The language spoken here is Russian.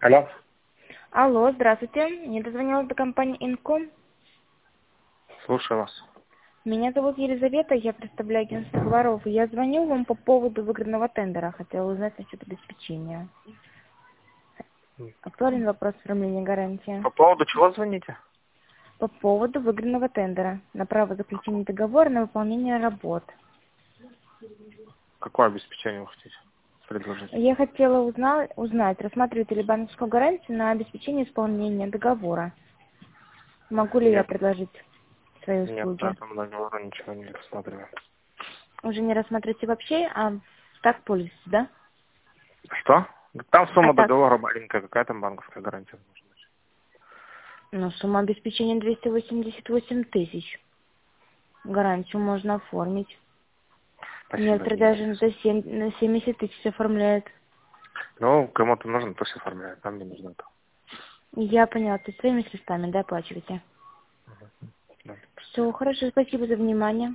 Алло. Алло, здравствуйте. Мне дозвонилась до компании Инком. Слушаю вас. Меня зовут Елизавета, я представляю агентство Говоров. Я звоню вам по поводу выигранного тендера. Хотела узнать насчет обеспечения. Актуален вопрос оформления гарантии. По поводу чего звоните? По поводу выигранного тендера на право заключения договора на выполнение работ. Какое обеспечение вы хотите предложить? Я хотела узнать, рассматриваете ли банковскую гарантию на обеспечение исполнения договора. Могу ли я Нет. предложить свои Нет, по услуги? этому договору ничего не рассматриваем. Уже не рассматриваете вообще, а так пользуетесь, да? Что? Там А сумма так, договора маленькая. Какая там банковская гарантия может быть? ну, сумма обеспечения 288 тысяч. Гарантию можно оформить. Спасибо, Некоторые не даже интересует. на 70 тысяч оформляют. Ну, кому-то нужно, пусть оформляет. Нам не нужно это. Я поняла, то есть своими средствами, да, оплачиваете? Да, Все, хорошо, спасибо за внимание.